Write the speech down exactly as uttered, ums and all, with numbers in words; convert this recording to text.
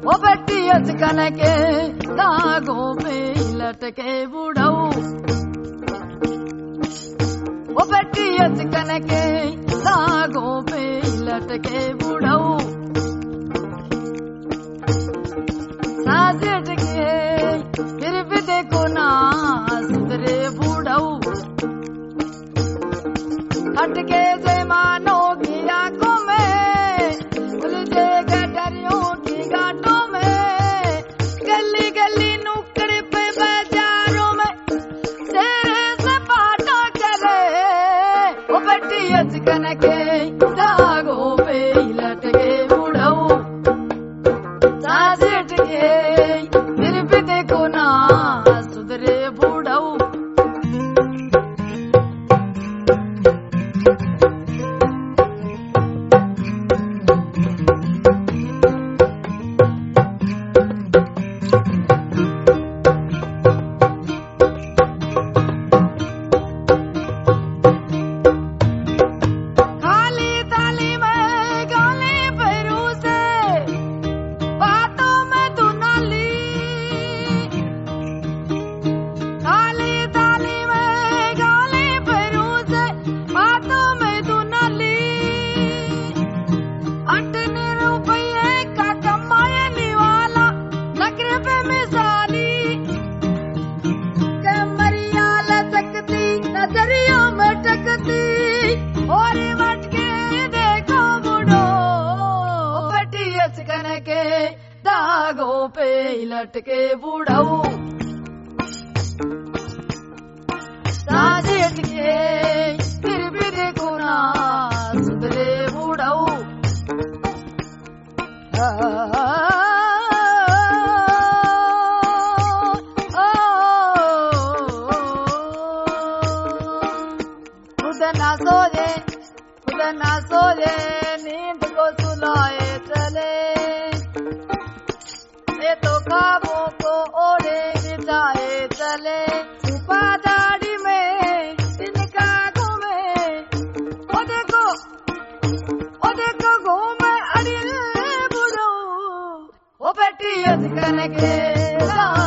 ओ बेटी अजकल के दागों पे लटके बुढ़ऊ, ओ बेटी अजकल के दागों पे लटके बुढ़ऊ, साजिद के फिर भी देखो ना सुधरे बुढ़ऊ, हटके जमानों की आंखों में उलझे गडरियों की घाटों में, गली गली नुक्कड़ पे बाजारों में तेरे से पाटा करे, ओ बेटी अजकल के दागों पे लटके बुढ़ऊ, साजिद के फिर भी देखो ना सुधरे बुढ़ऊ, दागों पे लटके बुढ़ऊ, साजिद के फिर भी देखो ना सुधरे बुढ़ऊ, खुद ना सोए खुद ना सोए नींद को सुलाए चले, तो ख्वाबों को ओढ़े बिछाए चले, छुपा दाढ़ी में इनका घूमे, ओ देखो ओ देखो घूमे अड़िल बुढ़ऊ, ओ बेटी अजकल के